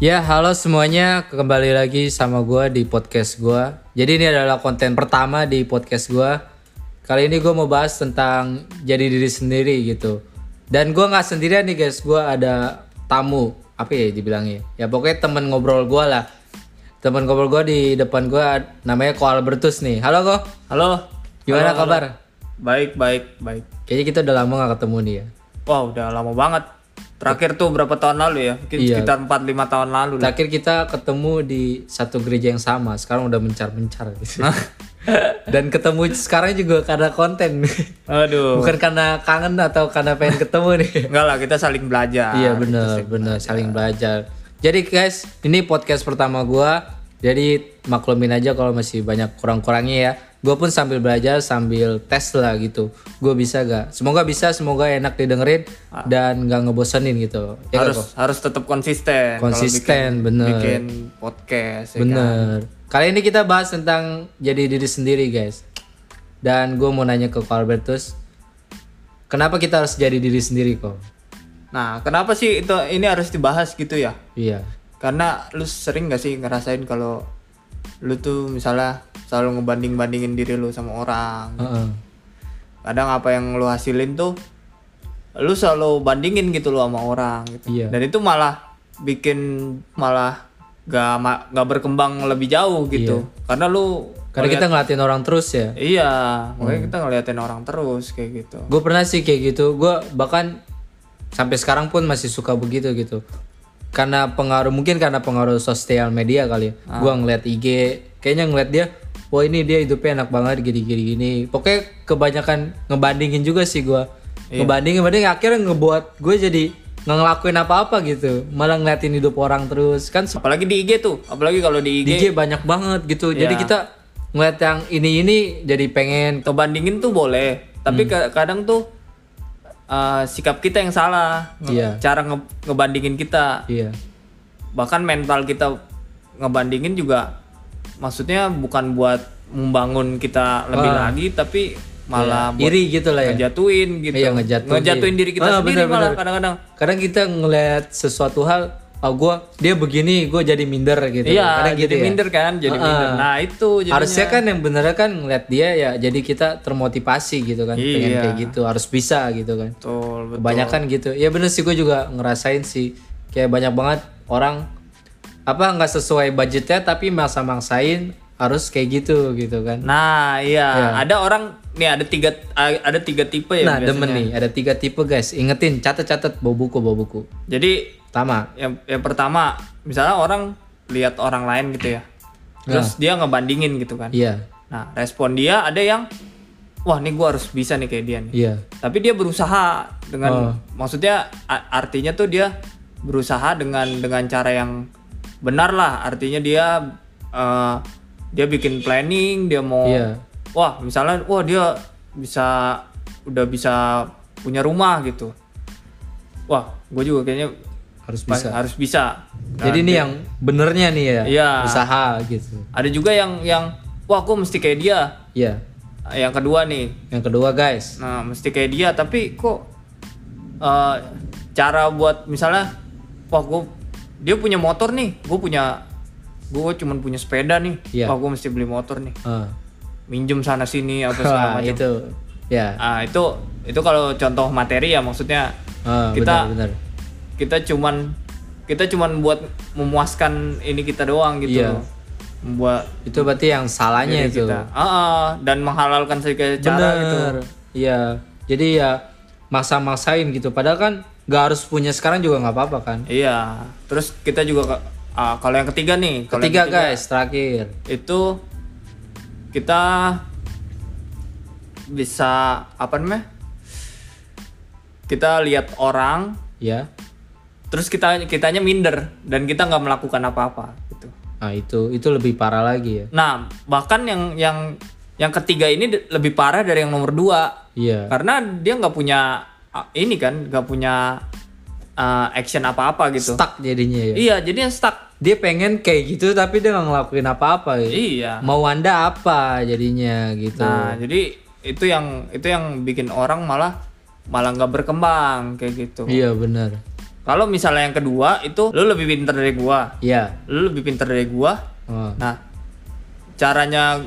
Ya, halo semuanya, kembali lagi sama gue di podcast gue. Jadi ini adalah konten pertama di podcast gue. Kali ini gue mau bahas tentang jadi diri sendiri gitu. Dan gue nggak sendirian nih guys, gue ada tamu. Apa ya dibilangnya? Ya pokoknya temen ngobrol gue lah. Temen ngobrol gue di depan gue namanya Ko Albertus nih. Halo Ko. Halo. Gimana Halo. kabar? Baik. Kayaknya kita udah lama gak ketemu nih ya. Wah, udah lama banget. Terakhir tuh berapa tahun lalu ya? Mungkin Iya. sekitar 4-5 tahun lalu lah. Terakhir kita ketemu di satu gereja yang sama. Sekarang udah mencar-mencar gitu. Dan ketemu sekarang juga karena konten. Aduh. Bukan karena kangen atau karena pengen ketemu nih. Enggak lah, kita saling belajar. Iya bener saling belajar. Jadi guys, ini podcast pertama gua. Jadi maklumin aja kalau masih banyak kurang-kurangnya ya. Gue pun sambil belajar, sambil tes lah gitu. Gue bisa gak? Semoga bisa, semoga enak didengerin dan gak ngebosenin gitu. Ya Harus tetap konsisten. Konsisten, kalau bener. bikin podcast. Ya kan? Bener. Kali ini kita bahas tentang jadi diri sendiri guys. Dan gue mau nanya ke Ko Albertus, kenapa kita harus jadi diri sendiri kok? Nah, kenapa sih ini harus dibahas gitu ya? Iya. Karena lu sering gak sih ngerasain kalau lu tuh misalnya selalu ngebanding-bandingin diri lu sama orang. Kadang apa yang lu hasilin tuh lu selalu bandingin gitu lu sama orang gitu. Iya. Dan itu malah bikin gak berkembang lebih jauh gitu. Karena Karena kita ngeliatin orang terus ya. Iya, makanya kita ngeliatin orang terus kayak gitu. Gue pernah sih kayak gitu. Gue bahkan sampai sekarang pun masih suka begitu gitu. Karena mungkin karena pengaruh sosial media kali ya. Gue ngeliat IG, kayaknya ngeliat dia, wah ini dia hidupnya enak banget gini. Pokoknya kebanyakan ngebandingin juga sih gue. Ngebandingin akhirnya ngebuat gue jadi nggak ngelakuin apa-apa gitu. Malah ngeliatin hidup orang terus kan. Apalagi di IG tuh, apalagi kalau di Di IG IG banyak banget gitu. Jadi kita ngeliat yang ini jadi pengen. ngebandingin tuh boleh, tapi kadang tuh sikap kita yang salah. Iya. Cara ngebandingin kita. Iya. Bahkan mental kita ngebandingin juga maksudnya bukan buat membangun kita lebih lagi, tapi malah buat iri gitu lah ya. ngejatuhin gitu. Iya, ngejatuhin diri kita sendiri bener. malah kadang-kadang. Kadang kita ngeliat sesuatu hal, dia begini, gue jadi minder gitu. Iya, Kadang jadi gitu ya. minder kan, jadi minder. Nah, itu jadinya. Harusnya kan yang bener kan ngeliat dia ya, jadi kita termotivasi gitu kan, pengen kayak gitu, harus bisa gitu kan. Betul. Kebanyakan gitu. Ya bener sih, gue juga ngerasain sih, kayak banyak banget orang nggak sesuai budgetnya tapi maksa-maksain harus kayak gitu kan. Nah, iya. Ada orang nih ada tiga tipe ya Nah, biasanya. demen nih, ada 3 tipe guys. Ingetin, catat bawa buku. Jadi Pertama, yang pertama, misalnya orang lihat orang lain gitu ya. Terus dia ngebandingin gitu kan. iya, Nah, respon dia ada yang wah, nih gua harus bisa nih kayak dia nih. iya, Tapi dia berusaha dengan maksudnya artinya tuh dia berusaha dengan cara yang benar lah. Artinya dia bikin planning, dia mau wah, misalnya dia udah bisa punya rumah gitu. Wah, gue juga kayaknya harus bisa. Jadi ini yang benernya nih ya, Iya. usaha gitu. Ada juga yang wah, gue mesti kayak dia. Iya. Yang kedua nih, Yang kedua guys, nah mesti kayak dia, tapi kok cara buat misalnya wah, dia punya motor nih, gue cuman punya sepeda nih. Iya. Wah, gue mesti beli motor nih, ah. minjem sana sini apa segala macam. itu, ya, Itu kalau contoh materi ya, maksudnya benar. kita cuman buat memuaskan ini kita doang gitu. Iya. Membuat Itu berarti yang salahnya diri itu. kita. Dan menghalalkan segala cara gitu. Iya. Jadi ya maksa-maksain gitu. Padahal kan nggak harus punya sekarang juga nggak apa-apa kan. Iya. Terus kita juga kalau yang ketiga nih, Ketiga guys, terakhir. itu kita bisa apa namanya? Kita lihat orang, Ya. terus kitanya minder dan kita nggak melakukan apa-apa gitu. Nah itu lebih parah lagi ya. Nah, bahkan yang ketiga ini lebih parah dari yang nomor 2. Iya. Karena dia nggak punya nggak punya action apa-apa gitu. Stuck jadinya ya. Iya, jadinya stuck. Dia pengen kayak gitu tapi dia nggak ngelakuin apa-apa ya. Iya. Mau Anda apa jadinya gitu. Nah, jadi itu yang bikin orang malah nggak berkembang kayak gitu. Iya benar. Kalau misalnya yang kedua itu lu lebih pintar dari gua. Iya. Lu lebih pintar dari gua. Oh. Nah, caranya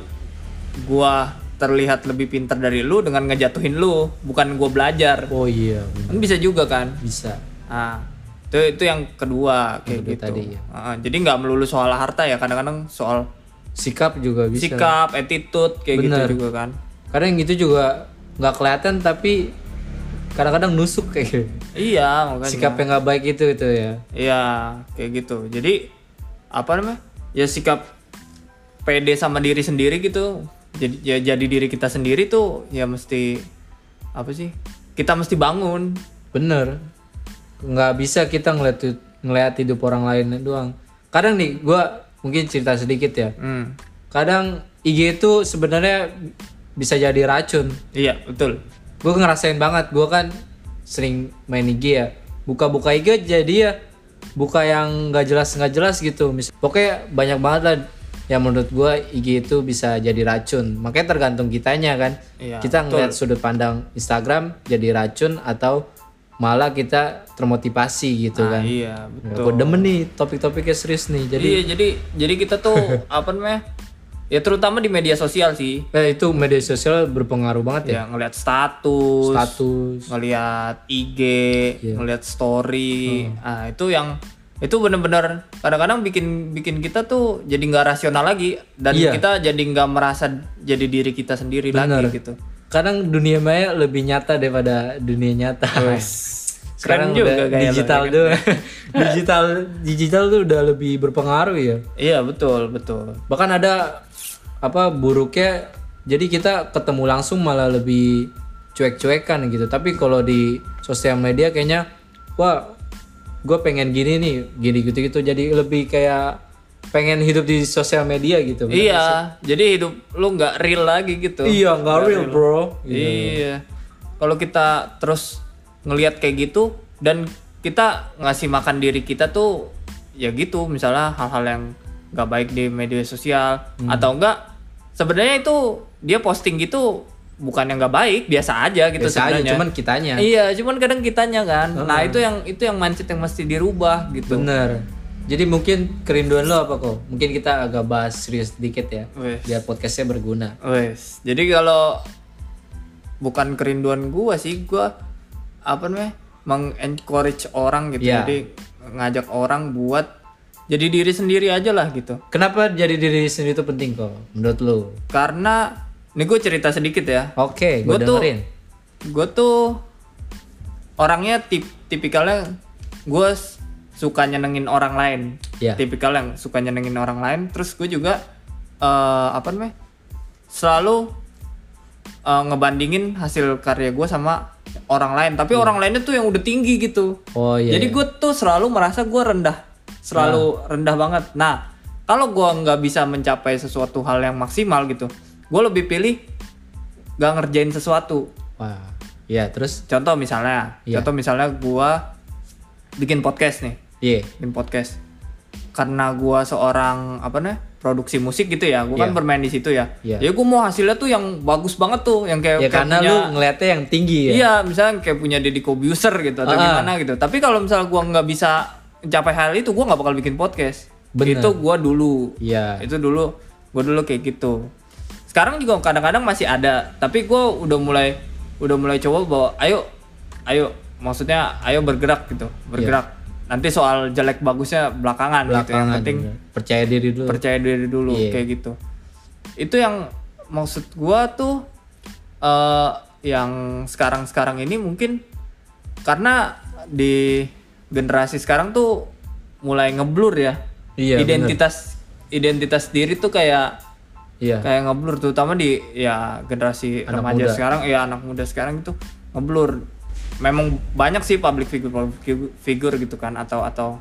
gua terlihat lebih pintar dari lu dengan ngejatuhin lu, bukan gua belajar. Oh iya. Kan bisa juga kan? Bisa. Nah, itu yang kedua kayak kedua gitu. tadi, ya. Jadi nggak melulu soal harta ya, kadang-kadang soal Sikap juga bisa. sikap, attitude kayak Bener. gitu juga kan. Kadang gitu juga nggak kelihatan tapi kadang-kadang nusuk kayak gitu. Iya, makanya. Sikap yang nggak baik itu ya. Iya, kayak gitu. Jadi apa namanya? Ya sikap pede sama diri sendiri gitu. Jadi ya jadi diri kita sendiri tuh ya mesti apa sih? Kita mesti bangun. Bener. Nggak bisa kita ngeliat hidup orang lain doang. Kadang nih gue mungkin cerita sedikit ya. Kadang IG itu sebenarnya bisa jadi racun. Iya, betul. Gue ngerasain banget, gue kan sering main IG ya, buka-buka IG jadi ya buka yang nggak jelas gitu. Pokoknya banyak banget lah yang menurut gue IG itu bisa jadi racun. Makanya tergantung kitanya kan. Iya, Kita ngeliat sudut pandang Instagram jadi racun atau malah kita termotivasi gitu kan. Iya, betul. Gue demen nih topik-topiknya serius nih. Jadi Iya, jadi kita tuh apa namanya? Ya terutama di media sosial sih. itu media sosial berpengaruh banget ya. Ya ngelihat status, ngelihat IG, ngelihat story. Nah, itu benar-benar kadang-kadang bikin kita tuh jadi nggak rasional lagi dan kita jadi nggak merasa jadi diri kita sendiri lagi gitu. Kadang dunia maya lebih nyata daripada dunia nyata. Sekarang Keren juga udah gaya digital lo, tuh. digital tuh udah lebih berpengaruh ya. Iya, betul. Bahkan ada buruknya, jadi kita ketemu langsung malah lebih cuek-cuekan gitu. Tapi kalau di sosial media kayaknya wah gue pengen gini nih, gini gitu jadi lebih kayak pengen hidup di sosial media gitu. Iya, jadi hidup lu nggak real lagi gitu. Iya, nggak real bro. Iya. Kalau kita terus ngelihat kayak gitu dan kita ngasih makan diri kita tuh ya gitu, misalnya hal-hal yang nggak baik di media sosial atau enggak sebenarnya itu dia posting gitu bukan yang nggak baik, biasa aja gitu sebenarnya. Cuman kitanya. Iya, cuman kadang kitanya kan. Nah, itu yang mindset yang mesti dirubah gitu. Bener. Jadi mungkin kerinduan lo apa kok? Mungkin kita agak bahas serius sedikit ya. Biar podcastnya berguna. Wes. Jadi kalau bukan kerinduan gua sih, gua apa namanya? Mengencourage orang gitu. Jadi ngajak orang buat jadi diri sendiri aja lah gitu. Kenapa jadi diri sendiri itu penting kok menurut lo? Karena ini gue cerita sedikit ya. Oke, gue dengerin. Gue tuh orangnya tipikalnya gue suka nyenengin orang lain. Tipikal yang suka nyenengin orang lain. Terus gue juga selalu ngebandingin hasil karya gue sama orang lain. Tapi orang lainnya tuh yang udah tinggi gitu. Oh iya. Jadi gue tuh selalu merasa gue rendah. Selalu rendah banget. Nah, kalau gue nggak bisa mencapai sesuatu hal yang maksimal gitu, gue lebih pilih gak ngerjain sesuatu. Wah, ya terus? Contoh misalnya gue bikin podcast nih. Bikin podcast. Karena gue seorang produksi musik gitu ya, gue kan bermain di situ ya. Jadi gue mau hasilnya tuh yang bagus banget tuh, yang kayak karena punya, lu ngeliatnya yang tinggi ya. Iya, misalnya kayak punya Deddy Kobuser gitu atau gimana gitu. Tapi kalau misalnya gue nggak bisa mencapai hal itu, gue nggak bakal bikin podcast. Bener. Itu gue dulu. Iya. Itu dulu, gue dulu kayak gitu. Sekarang juga kadang-kadang masih ada, tapi gue udah mulai coba bahwa ayo maksudnya ayo bergerak gitu, bergerak. Nanti soal jelek bagusnya belakangan gitu, yang penting percaya diri dulu kayak gitu. Itu yang maksud gue tuh yang sekarang ini mungkin karena di generasi sekarang tuh mulai ngeblur ya. Iya, identitas diri tuh kayak ngeblur, terutama di generasi anak remaja muda. sekarang, anak muda sekarang itu ngeblur. Memang banyak sih public figure gitu kan, atau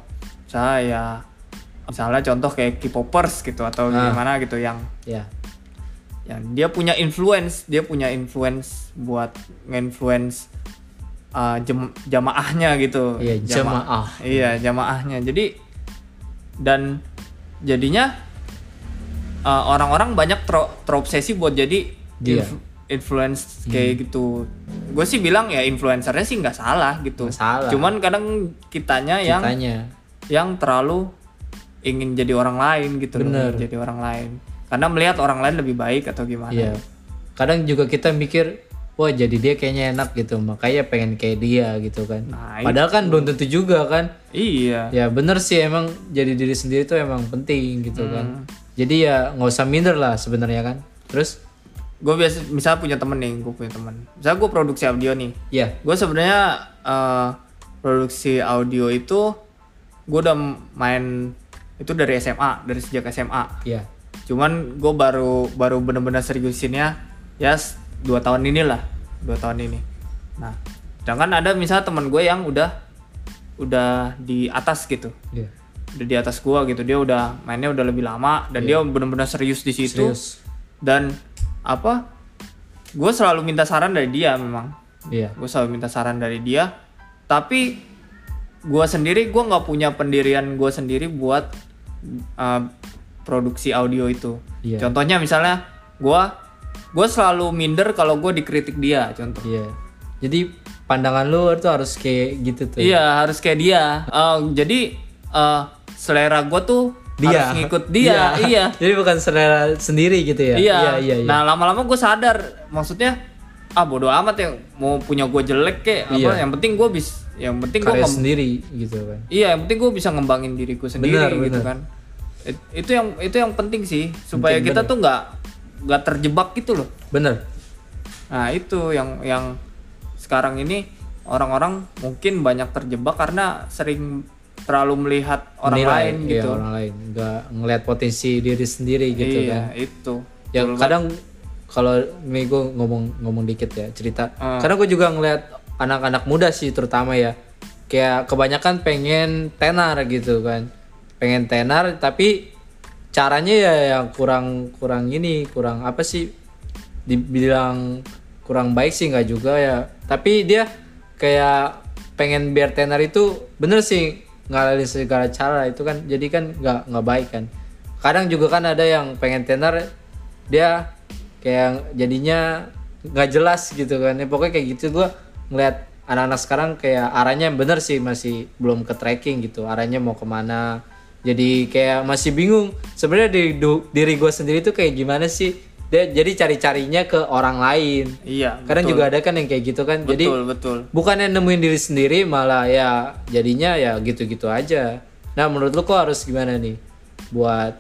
misalnya contoh kayak K-popers gitu atau gimana gitu yang dia punya influence buat nge-influence jamaahnya gitu. Jamaahnya. Jadi dan jadinya orang-orang banyak terobsesi buat jadi influence kayak gitu. Gue sih bilang ya influencernya sih nggak salah gitu. Nggak salah. Cuman kadang kitanya yang terlalu ingin jadi orang lain gitu loh, jadi orang lain. Karena melihat orang lain lebih baik atau gimana. Iya. Kadang juga kita mikir, wah jadi dia kayaknya enak gitu, makanya pengen kayak dia gitu kan. Nah, padahal kan belum tentu juga kan. Iya. Ya bener sih, emang jadi diri sendiri tuh emang penting gitu kan. Jadi ya nggak usah minder lah sebenarnya kan. Terus gue biasa misalnya punya temen nih, misalnya gue produksi audio nih. Iya. Gue sebenarnya produksi audio itu gue udah main itu dari SMA, dari sejak SMA. Iya. Cuman gue baru bener-bener seriusinnya ya 2 tahun ini. Nah, sedangkan ada misalnya teman gue yang udah di atas gitu. Iya. Udah di atas gue gitu, dia udah mainnya udah lebih lama dan dia bener-bener serius di situ. Dan gue selalu minta saran dari dia memang. Iya. Gue selalu minta saran dari dia, tapi gue sendiri gue nggak punya pendirian gue sendiri buat produksi audio itu. Iya. Contohnya misalnya gue selalu minder kalau gue dikritik dia, contoh. Iya. Jadi pandangan lu tuh harus kayak gitu tuh. Iya, harus kayak dia. Jadi selera gue tuh harus ngikut dia. Iya. Jadi bukan selera sendiri gitu ya. Iya. Nah, lama-lama gue sadar, maksudnya bodo amat ya mau punya gue jelek kayak apa, yang penting gue karya sendiri gitu kan. Iya, yang penting gue bisa ngembangin diriku sendiri gitu kan. Itu yang penting sih, supaya kita tuh nggak terjebak gitu loh. Bener. Nah, itu yang sekarang ini orang-orang mungkin banyak terjebak karena sering terlalu melihat orang lain gitu. Iya, orang lain, nggak ngelihat potensi diri sendiri gitu kan. Iya, itu. Yang kadang kalau nih gue ngomong dikit ya cerita. Karena gue juga ngelihat anak-anak muda sih terutama ya, kayak kebanyakan pengen tenar gitu kan, pengen tenar tapi caranya ya yang kurang apa sih, dibilang kurang baik sih nggak juga ya, tapi dia kayak pengen biar tenar itu bener sih ngalahin segala cara itu kan, jadi kan nggak baik kan. Kadang juga kan ada yang pengen tenar dia kayak jadinya nggak jelas gitu kan ya, pokoknya kayak gitu. Gue ngeliat anak-anak sekarang kayak arahnya bener sih masih belum ke tracking gitu, arahnya mau kemana, jadi kayak masih bingung sebenarnya diri gue sendiri tuh kayak gimana sih dia, jadi cari-carinya ke orang lain. Iya, kadang juga ada kan yang kayak gitu kan. Jadi betul. bukannya nemuin diri sendiri, malah ya jadinya ya gitu-gitu aja. Nah menurut lu kok harus gimana nih buat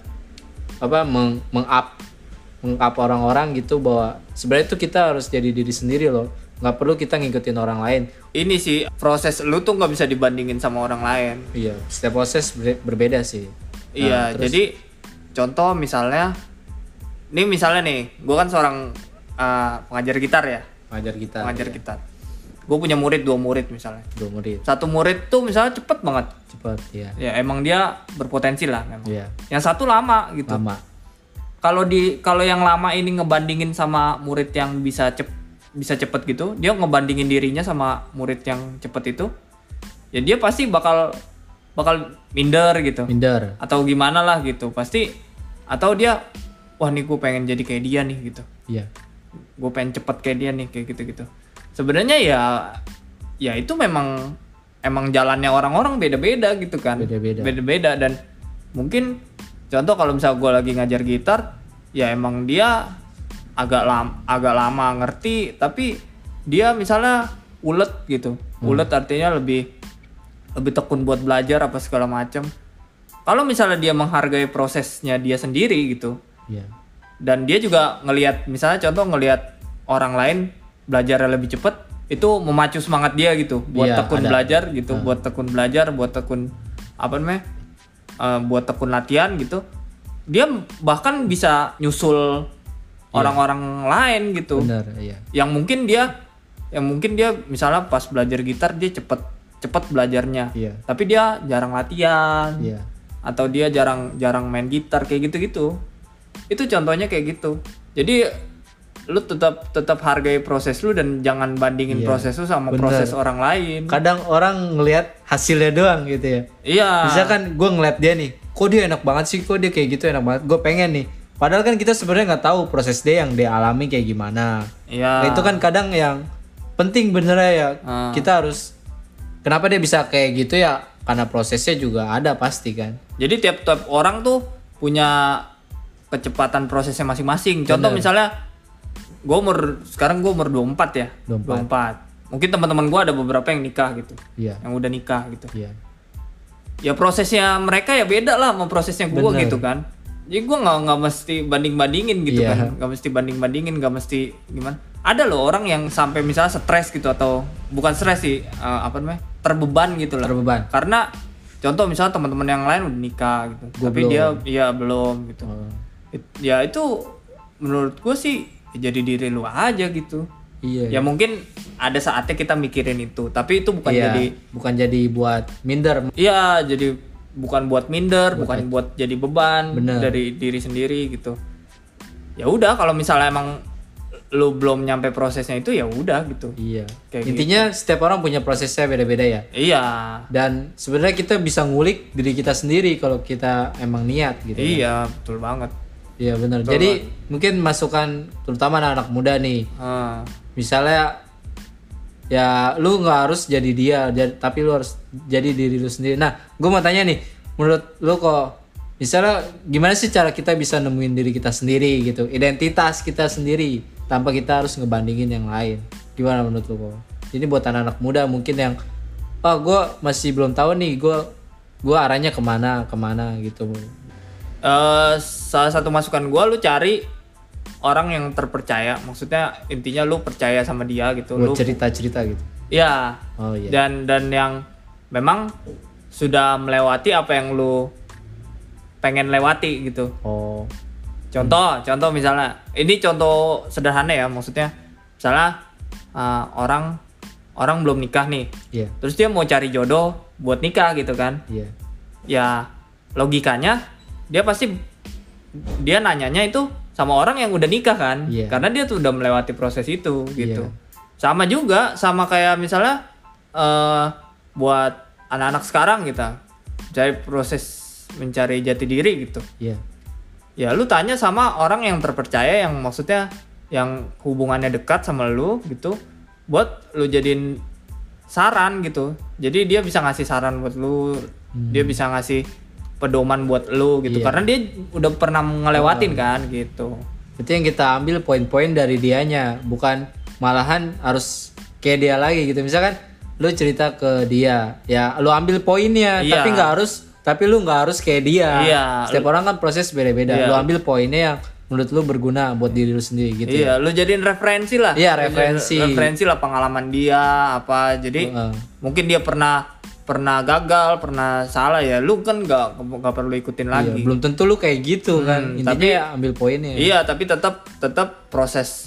meng-up orang-orang gitu, bahwa sebenarnya tuh kita harus jadi diri sendiri loh, nggak perlu kita ngikutin orang lain. Ini sih proses lu tuh nggak bisa dibandingin sama orang lain. Iya, setiap proses berbeda sih. Iya, jadi contoh misalnya nih, gue kan seorang pengajar gitar ya. Pengajar gitar. Gue punya 2 murid misalnya. 2 murid. Satu murid tuh misalnya cepet banget. Ya. Ya emang dia berpotensi lah memang. Iya. Yang satu lama gitu. Kalau yang lama ini ngebandingin sama murid yang bisa cepet gitu, dia ngebandingin dirinya sama murid yang cepet itu, ya dia pasti bakal minder gitu. Atau gimana lah gitu. Pasti, atau dia, wah nih gue pengen jadi kayak dia nih gitu. Iya. Gue pengen cepet kayak dia nih, kayak gitu. Sebenarnya ya itu memang jalannya orang-orang beda-beda gitu kan. Beda-beda, dan mungkin contoh kalau misalnya gue lagi ngajar gitar, ya emang dia agak lama ngerti, tapi dia misalnya ulet gitu. Ulet artinya lebih tekun buat belajar apa segala macam. Kalau misalnya dia menghargai prosesnya dia sendiri gitu. Iya. Dan dia juga ngelihat orang lain belajarnya lebih cepat, itu memacu semangat dia gitu buat belajar gitu, buat tekun latihan gitu. Dia bahkan bisa nyusul orang-orang lain gitu. Benar, iya. Yang mungkin dia misalnya pas belajar gitar dia cepet belajarnya. Iya. Tapi dia jarang latihan. Iya. Atau dia jarang main gitar kayak gitu-gitu. Itu contohnya kayak gitu. Jadi lu tetap hargai proses lu dan jangan bandingin proses lu sama proses orang lain. Kadang orang ngelihat hasilnya doang gitu ya. Iya. Misalkan gue ngeliat dia nih, kok dia enak banget sih, kok dia kayak gitu enak banget. Gue pengen nih Padahal kan kita sebenarnya nggak tahu proses dia yang dia alami kayak gimana. Iya. Nah, itu kan kadang yang penting benernya ya. Kita harus kenapa dia bisa kayak gitu ya? Karena prosesnya juga ada pasti kan. Jadi tiap orang tuh punya kecepatan prosesnya masing-masing. Contoh misalnya sekarang gue umur 24 ya. 24. Mungkin teman-teman gue ada beberapa yang nikah gitu. Iya. Yang udah nikah gitu. Iya. Ya prosesnya mereka ya beda lah sama prosesnya gue gitu kan. Jadi gue nggak mesti banding-bandingin gitu kan. Nggak mesti banding-bandingin, nggak mesti gimana. Ada loh orang yang sampai misalnya stres gitu atau bukan stres sih, terbeban gitu lah. Terbeban. Karena contoh misalnya teman-teman yang lain udah nikah gitu, tapi dia ya belum gitu. Ya itu menurut gue sih jadi diri lu aja gitu. Iya. Ya mungkin ada saatnya kita mikirin itu, tapi itu bukan jadi buat minder. Iya, jadi bukan buat minder, bukan buat jadi beban dari diri sendiri gitu. Ya udah kalau misalnya emang lu belum nyampe prosesnya itu ya udah gitu. Iya. Kayak intinya setiap orang punya prosesnya beda-beda ya. Iya. Dan sebenarnya kita bisa ngulik diri kita sendiri kalau kita emang niat gitu. Iya, betul banget. Iya benar. Jadi mungkin masukan terutama anak-anak muda nih. Misalnya ya lu nggak harus jadi dia, tapi lu harus jadi diri lu sendiri. Nah, gue mau tanya nih, menurut lu kok misalnya gimana sih cara kita bisa nemuin diri kita sendiri gitu, identitas kita sendiri tanpa kita harus ngebandingin yang lain? Gimana menurut lu kok? Ini buat anak-anak muda mungkin yang gue masih belum tahu nih, gue arahnya kemana gitu. Salah satu masukan gue, lu cari orang yang terpercaya, maksudnya intinya lu percaya sama dia gitu. Buat lu cerita-cerita gitu. Iya. Oh iya. Dan yang memang sudah melewati apa yang lu pengen lewati gitu. Oh. Contoh misalnya, ini contoh sederhana ya, maksudnya misalnya orang belum nikah nih. Iya. Terus dia mau cari jodoh buat nikah gitu kan. Iya. Ya logikanya dia nanyanya itu sama orang yang udah nikah kan. Karena dia tuh udah melewati proses itu gitu. Sama juga sama kayak misalnya buat anak-anak sekarang gitu, cari proses mencari jati diri gitu. Ya lu tanya sama orang yang terpercaya, yang maksudnya yang hubungannya dekat sama lu gitu, buat lu jadiin saran gitu. Jadi dia bisa ngasih saran buat lu, dia bisa ngasih pedoman buat lu gitu, karena dia udah pernah ngelewatin kan gitu. Itu yang kita ambil poin-poin dari dianya, bukan malahan harus kayak dia lagi gitu. Misalkan lu cerita ke dia, ya lu ambil poinnya, tapi lu nggak harus kayak dia. Setiap orang kan proses beda-beda. Lu ambil poinnya yang menurut lu berguna buat diri lu sendiri gitu. Lu jadiin referensi lah. Referensi lah pengalaman dia apa. Jadi mungkin dia pernah gagal, pernah salah, ya lu kan nggak perlu ikutin lagi. Belum tentu lu kayak gitu kan. Intinya tapi, ya ambil poinnya. Iya, tapi tetap proses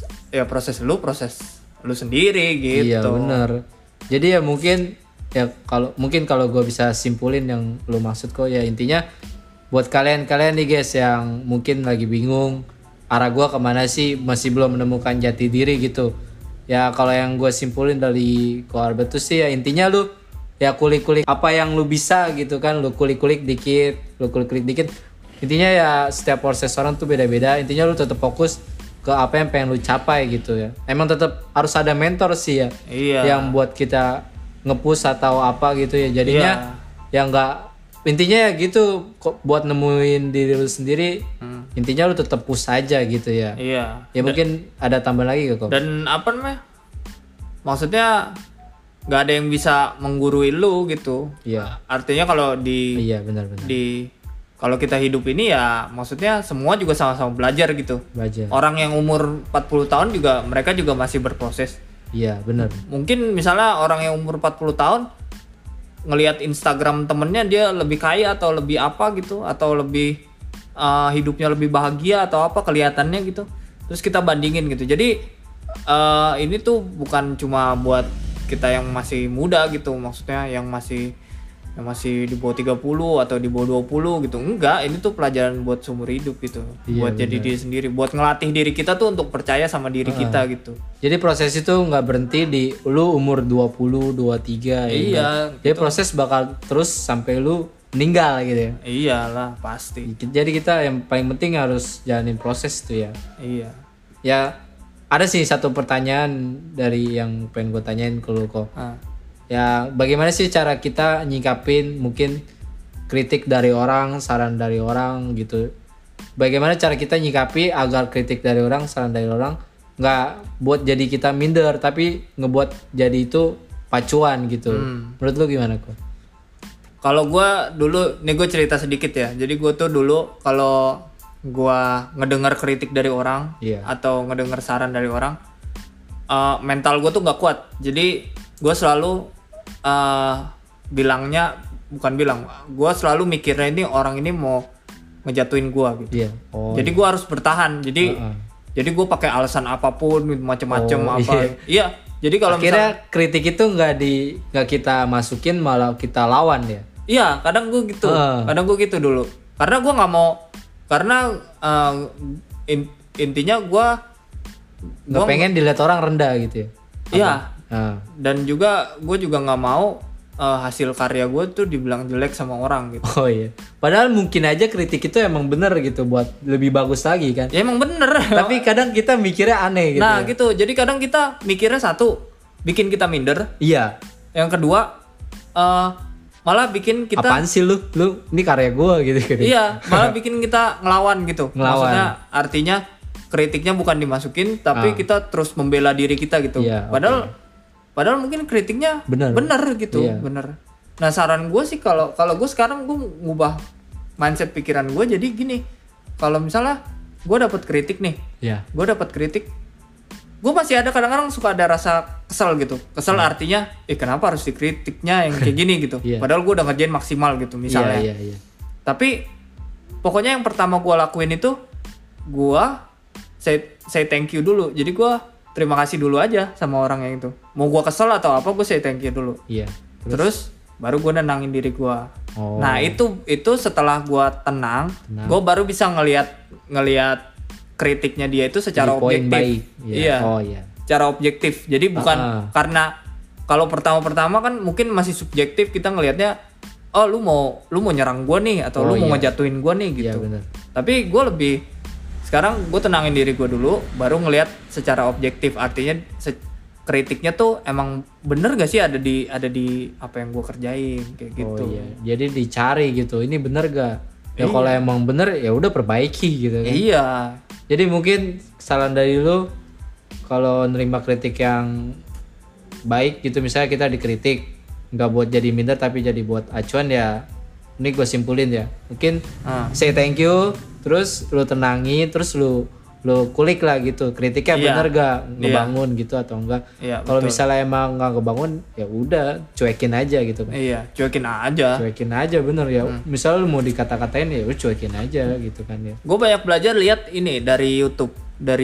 lu sendiri gitu. Iya benar. Jadi ya mungkin kalau gue bisa simpulin yang lu maksud kok, ya intinya buat kalian nih guys yang mungkin lagi bingung arah gue kemana sih, masih belum menemukan jati diri gitu. Ya kalau yang gue simpulin dari Ko Albert tuh sih ya intinya lu ya kulik-kulik apa yang lu bisa gitu kan, lu kulik-kulik dikit. Intinya ya setiap proses orang tuh beda-beda. Intinya lu tetap fokus ke apa yang pengen lu capai gitu ya. Emang tetap harus ada mentor sih ya. Yang buat kita nge-push atau apa gitu ya. Jadinya ya enggak, intinya ya gitu, buat nemuin diri lu sendiri. Intinya lu tetap push aja gitu ya. Ya mungkin ada tambahan lagi kok. Dan apa namanya? Maksudnya nggak ada yang bisa menggurui lu gitu. Artinya kalau benar. Kalau kita hidup ini ya maksudnya semua juga sama-sama belajar gitu. Orang yang umur 40 tahun juga mereka juga masih berproses. Iya benar. Mungkin misalnya orang yang umur 40 tahun ngelihat Instagram temennya dia lebih kaya atau lebih apa gitu, atau lebih hidupnya lebih bahagia atau apa kelihatannya gitu. Terus kita bandingin gitu. Jadi ini tuh bukan cuma buat kita yang masih muda gitu, maksudnya yang masih di bawah 30 atau di bawah 20 gitu. Enggak, ini tuh pelajaran buat seumur hidup gitu. Buat jadi diri sendiri, buat ngelatih diri kita tuh untuk percaya sama diri kita gitu. Jadi proses itu nggak berhenti di lu umur 20, 23 ya. Jadi proses bakal terus sampai lu meninggal gitu ya. Iyalah pasti. Jadi kita yang paling penting harus jalanin proses tuh ya. Iya. Ya ada sih satu pertanyaan dari yang pengen gue tanyain ke lu kok. Ya bagaimana sih cara kita nyikapin mungkin kritik dari orang, saran dari orang gitu. Bagaimana cara kita nyikapi agar kritik dari orang, saran dari orang nggak buat jadi kita minder, tapi ngebuat jadi itu pacuan gitu. Menurut lu gimana kok? Kalau gue dulu, nih gue cerita sedikit ya. Jadi gue tuh dulu kalau gue ngedengar kritik dari orang atau ngedengar saran dari orang, mental gue tuh nggak kuat. Jadi gue selalu gue selalu mikirnya ini orang ini mau ngejatuhin gue gitu. Jadi gue harus bertahan. Jadi gue pakai alasan apapun, macem-macem Iya. Jadi kalau akhirnya kritik itu nggak kita masukin, malah kita lawan ya. Iya, kadang gue gitu. Kadang gue gitu dulu. Karena gue nggak mau. Karena intinya gue nggak pengen dilihat orang rendah gitu ya. Iya. Dan juga gue juga nggak mau hasil karya gue tuh dibilang jelek sama orang gitu. Oh iya. Padahal mungkin aja kritik itu emang bener gitu buat lebih bagus lagi kan. Ya emang bener. Tapi kadang kita mikirnya aneh gitu. Nah gitu. Jadi kadang kita mikirnya satu, bikin kita minder. Iya. Yang kedua, malah bikin kita. Apaan sih lu ini karya gue gitu. Iya. Malah bikin kita ngelawan gitu. Maksudnya artinya kritiknya bukan dimasukin, tapi kita terus membela diri kita gitu. Iya, Padahal mungkin kritiknya bener gitu, bener. Nah saran gue sih kalau gue sekarang gue ngubah mindset pikiran gue jadi gini, kalau misalnya gue dapet kritik nih, gue masih ada kadang-kadang suka ada rasa kesel gitu, artinya, kenapa harus dikritiknya yang kayak gini gitu, padahal gue udah ngerjain maksimal gitu misalnya. Tapi pokoknya yang pertama gue lakuin itu, gue say thank you dulu, jadi gue terima kasih dulu aja sama orang yang itu. Mau gue kesel atau apa, gue say thank you dulu. Iya. Terus baru gue nenangin diri gue. Nah itu setelah gue tenang. Gue baru bisa ngelihat kritiknya dia itu secara objektif. Iya. Secara objektif. Jadi bukan karena kalau pertama-pertama kan mungkin masih subjektif, kita ngelihatnya, oh lu mau nyerang gue nih atau lu mau ngejatuhin gue nih gitu. Iya, tapi gue sekarang gue tenangin diri gue dulu, baru ngelihat secara objektif, artinya kritiknya tuh emang bener gak sih ada di apa yang gue kerjain kayak gitu. Jadi dicari gitu, ini bener gak? Ya kalau emang bener ya udah perbaiki gitu kan. Iya. Jadi mungkin saran dari lu, kalau nerima kritik yang baik gitu, misalnya kita dikritik nggak buat jadi minder tapi jadi buat acuan, ya ini gue simpulin ya, mungkin say thank you, terus lu tenangi, terus lu kulik lah gitu, kritiknya bener gak ngebangun gitu atau enggak. Kalau misalnya emang nggak ngebangun, ya udah cuekin aja gitu kan. Cuekin aja bener ya. Misalnya lu mau dikata-katain, ya lu cuekin aja gitu kan ya. Gue banyak belajar lihat ini dari YouTube.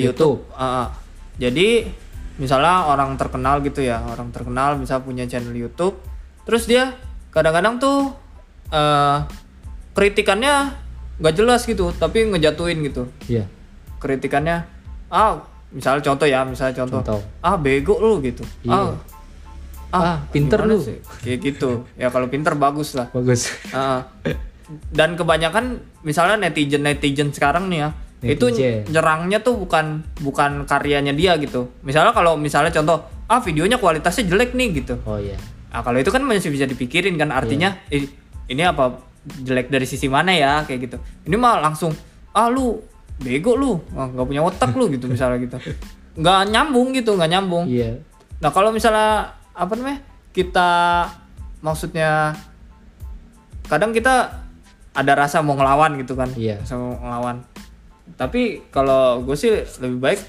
Jadi misalnya orang terkenal gitu ya, misal punya channel YouTube, terus dia kadang-kadang tuh kritikannya nggak jelas gitu, tapi ngejatuhin gitu. Iya. Kritikannya, misalnya contoh, bego lu gitu. Iya. Pinter lu sih? Kayak gitu. Ya kalau pinter bagus lah. Bagus. Dan kebanyakan misalnya netizen sekarang nih ya, itu nyerangnya tuh bukan karyanya dia gitu. Misalnya contoh, videonya kualitasnya jelek nih gitu. Oh iya. Nah kalau itu kan masih bisa dipikirin kan, artinya ini apa jelek dari sisi mana ya kayak gitu. Ini mah langsung lu bego lu, nggak punya otak lu gitu misalnya gitu. Nggak nyambung. Iya. Nah kalau misalnya kita maksudnya kadang kita ada rasa mau ngelawan gitu kan. Iya. Mau ngelawan. Tapi kalau gue sih lebih baik,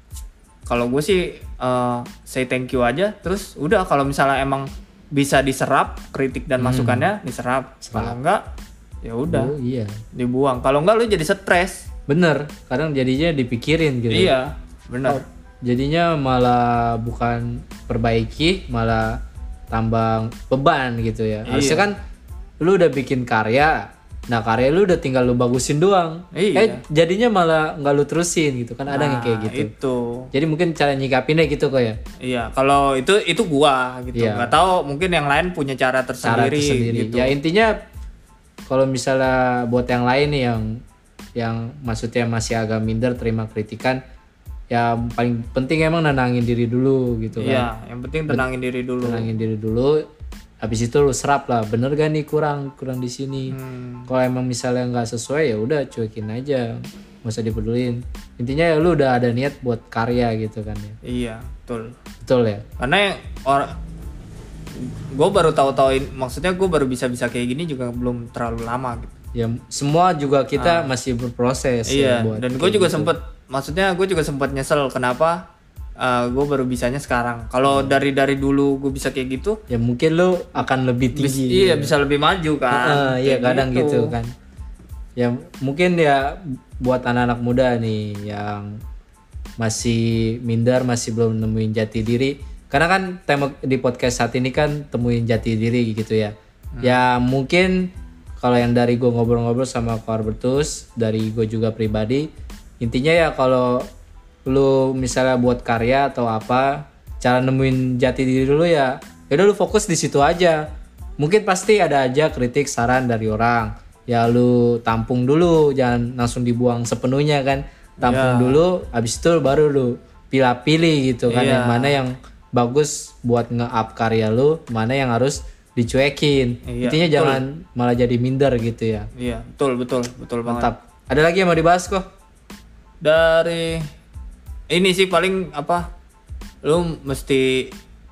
say thank you aja, terus udah. Kalau misalnya emang bisa diserap kritik dan masukannya, diserap. Kalau enggak, ya udah, dibuang. Kalau enggak lu jadi stres. Bener, kadang jadinya dipikirin gitu. Iya, bener. Jadinya malah bukan perbaiki, malah tambah beban gitu ya. Harusnya kan lu udah bikin karya, nah karya lu udah tinggal lu bagusin doang. Jadinya malah nggak lu terusin gitu kan. Ada yang kayak gitu. Itu. Jadi mungkin cara nyikapinnya gitu kok ya. Iya, kalau itu gua gitu. Nggak tahu, mungkin yang lain punya cara tersendiri. Gitu. Ya intinya kalau misalnya buat yang lain nih yang maksudnya masih agak minder terima kritikan, ya paling penting emang nenangin diri dulu gitu kan. Iya, yang penting tenangin diri dulu. Tenangin diri dulu. Habis itu lu serap lah, bener gak nih kurang di sini. Kalau emang misalnya nggak sesuai ya udah cuekin aja, nggak usah dipedulin. Intinya ya lu udah ada niat buat karya gitu kan ya. Iya, betul Ya. Karena gue baru tahu-tahu, maksudnya gue baru bisa kayak gini juga belum terlalu lama gitu. Ya semua juga kita masih berproses. Iya, ya, buat dan gue juga sempet nyesel kenapa gue baru bisanya sekarang. Kalau dari dulu gue bisa kayak gitu, ya mungkin lu akan lebih tinggi. iya bisa lebih maju kan. Iya kadang gitu kan. Ya mungkin ya buat anak-anak muda nih yang masih minder, masih belum nemuin jati diri. Karena kan tema di podcast saat ini kan temuin jati diri gitu ya. Ya mungkin kalau yang dari gue ngobrol-ngobrol sama Ko Albertus, dari gue juga pribadi, intinya ya kalau lu misalnya buat karya atau apa, cara nemuin jati diri dulu ya udah lu fokus di situ aja. Mungkin pasti ada aja kritik saran dari orang, ya lu tampung dulu, jangan langsung dibuang sepenuhnya kan. Tampung dulu, habis itu baru lu pilih-pilih gitu kan, yang mana yang bagus buat nge-up karya lu, mana yang harus dicuekin. Intinya jangan malah jadi minder gitu ya. Iya, betul banget. Mantap. Ada lagi yang mau dibahas kok? Dari ini sih paling lu mesti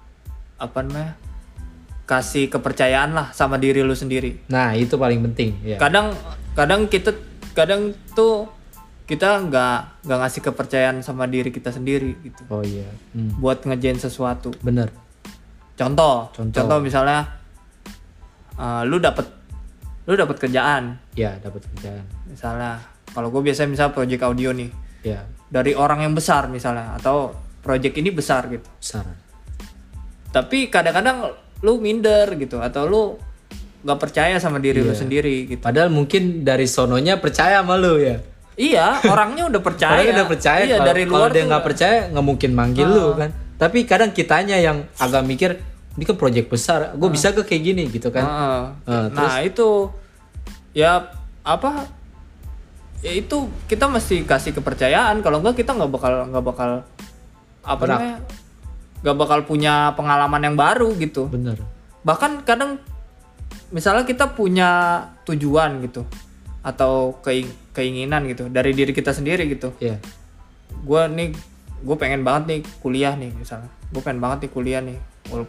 kasih kepercayaan lah sama diri lu sendiri. Nah itu paling penting ya. Kadang tuh kita nggak ngasih kepercayaan sama diri kita sendiri gitu. Oh iya. Buat ngerjain sesuatu. Bener. Contoh misalnya lu dapet kerjaan. Ya dapat kerjaan. Misalnya kalau gue biasanya misalnya project audio nih. Ya. Dari orang yang besar misalnya, atau project ini besar gitu. Besar. Tapi kadang-kadang lu minder gitu, atau lu nggak percaya sama diri lu sendiri gitu. Padahal mungkin dari sononya percaya sama lu ya. Iya, orangnya udah percaya. Orangnya udah percaya. Iya, dari luar kalau dia nggak percaya nggak mungkin manggil lu kan. Tapi kadang kitanya yang agak mikir, ini kan project besar, gue bisa ke kayak gini gitu kan. Nah itu ya ya itu kita mesti kasih kepercayaan. Kalau enggak kita nggak bakal nggak bakal punya pengalaman yang baru gitu. Bener. Bahkan kadang misalnya kita punya tujuan gitu atau keinginan gitu dari diri kita sendiri gitu. Iya. Gue pengen banget nih kuliah nih misalnya. Gue pengen banget nih kuliah nih.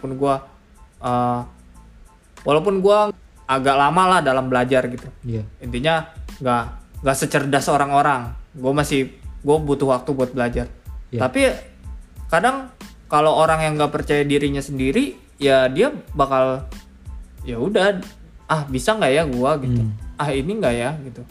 Walaupun gue agak lama lah dalam belajar gitu. Iya. Intinya nggak secerdas orang-orang. Gue butuh waktu buat belajar. Yeah. Tapi kadang kalau orang yang nggak percaya dirinya sendiri, ya dia bakal ya udah, bisa nggak ya gue gitu. Ini nggak ya gitu.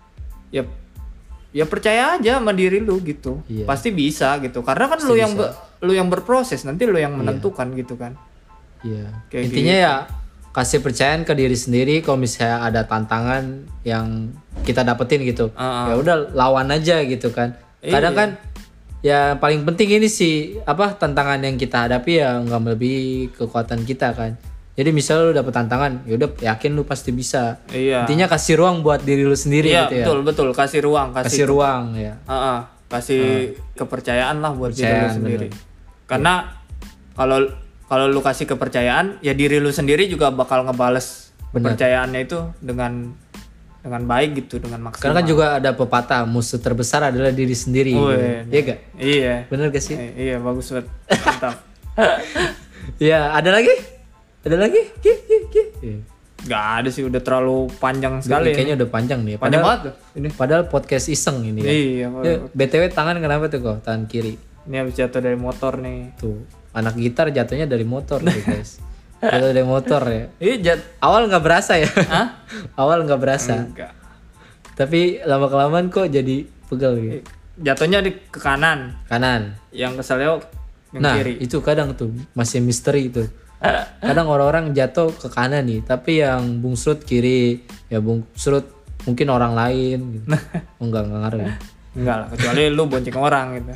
Ya percaya aja sama diri lu gitu. Yeah. Pasti bisa gitu. Karena kan Pasti lu yang berproses, nanti lu yang menentukan gitu kan. Iya. Kayak Intinya ya kasih percayaan ke diri sendiri. Kalau misalnya ada tantangan yang kita dapetin gitu, ya udah lawan aja gitu kan. Kadang kan ya paling penting ini sih tantangan yang kita hadapi ya nggak melebihi kekuatan kita kan. Jadi misalnya lu dapet tantangan, ya udah yakin lu pasti bisa. Iya. Intinya kasih ruang buat diri lu sendiri gitu ya. Betul kasih ruang, kasih ruang ya. Kasih kepercayaan lah buat diri lu sendiri. Karena kalau lu kasih kepercayaan, ya diri lu sendiri juga bakal ngebales kepercayaannya itu dengan baik gitu, dengan maksimal. Karena kan juga ada pepatah, musuh terbesar adalah diri sendiri. Iya gak? Iya. Bener gak sih? Iya, bagus banget. Mantap. Ya, ada lagi? Gak ada sih, udah terlalu panjang sekali. Kayaknya udah panjang nih. Panjang banget tuh. Padahal podcast iseng ini ya. Iya. BTW tangan kenapa tuh kok? Tangan kiri. Ini habis jatuh dari motor nih. Tuh, anak gitar jatuhnya dari motor nih guys. Jatuh dari motor ya. Iya, awal nggak berasa ya. Hah? Awal nggak berasa. Enggak. Tapi lama kelamaan kok jadi pegel gitu. Jatuhnya ke kanan. Kanan. Yang keseleo yang kiri. Itu kadang tuh masih misteri tuh. Kadang orang-orang jatuh ke kanan nih, tapi yang bungsrut kiri, ya bungsrut mungkin orang lain gitu. Enggak ngaruh ya. Enggak lah, kecuali lu bonceng orang gitu.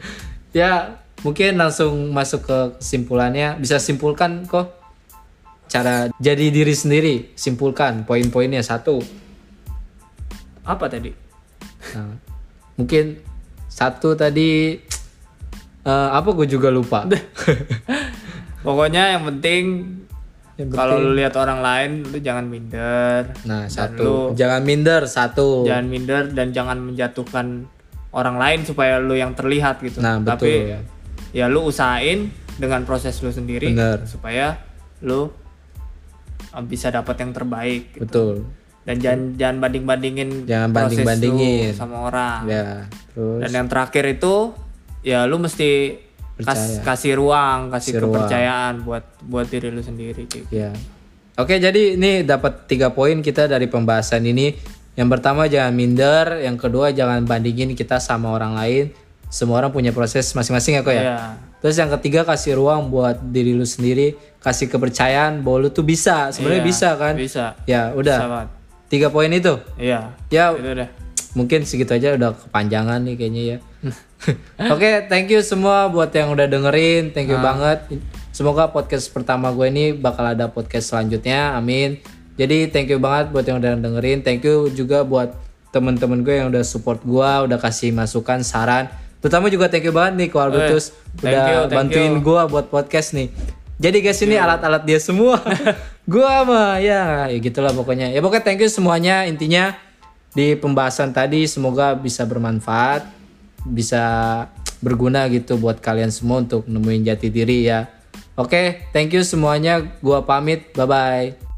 Ya, mungkin langsung masuk ke kesimpulannya. Bisa simpulkan kok cara jadi diri sendiri. Simpulkan poin-poinnya. 1. Apa tadi? Nah, mungkin 1 tadi apa gue juga lupa. Pokoknya yang penting Yang kalau lu lihat orang lain lu jangan minder. Nah, Dan 1. Jangan minder. 1. Jangan minder dan jangan menjatuhkan orang lain supaya lu yang terlihat gitu. Nah, Tapi betul. ya lu usahain dengan proses lu sendiri. Bener. Supaya lu bisa dapat yang terbaik gitu. Betul. Dan jangan banding-bandingin Jangan proses banding-bandingin. lu sama orang. Ya, terus Dan yang terakhir itu ya lu mesti Percaya. kasih ruang, kasih Kasih ruang. kepercayaan buat diri lu sendiri gitu. ya. Oke, jadi ini dapat 3 poin kita dari pembahasan ini. Yang pertama jangan minder, yang kedua jangan bandingin kita sama orang lain. Semua orang punya proses masing-masing ya kok ya. Iya. Terus yang ketiga kasih ruang buat diri lu sendiri, kasih kepercayaan bahwa lu tuh bisa. Sebenarnya Iya, bisa kan? Bisa. Ya, Bisa udah. banget. 3 poin itu. Iya. Ya, Itu udah. mungkin segitu aja udah kepanjangan nih kayaknya ya. Oke, thank you semua buat yang udah dengerin. Thank you banget. Semoga podcast pertama gue ini bakal ada podcast selanjutnya. Amin. Jadi thank you banget buat yang udah dengerin. Thank you juga buat temen-temen gue yang udah support gue, udah kasih masukan, saran. Terutama juga thank you banget nih Ko Albertus udah thank bantuin you. gue buat podcast nih. Jadi guys ini alat-alat dia semua. Gua mah ya gitulah pokoknya. Ya pokoknya thank you semuanya. Intinya di pembahasan tadi semoga bisa bermanfaat, bisa berguna gitu buat kalian semua untuk nemuin jati diri ya. Oke, thank you semuanya. Gua pamit. Bye bye.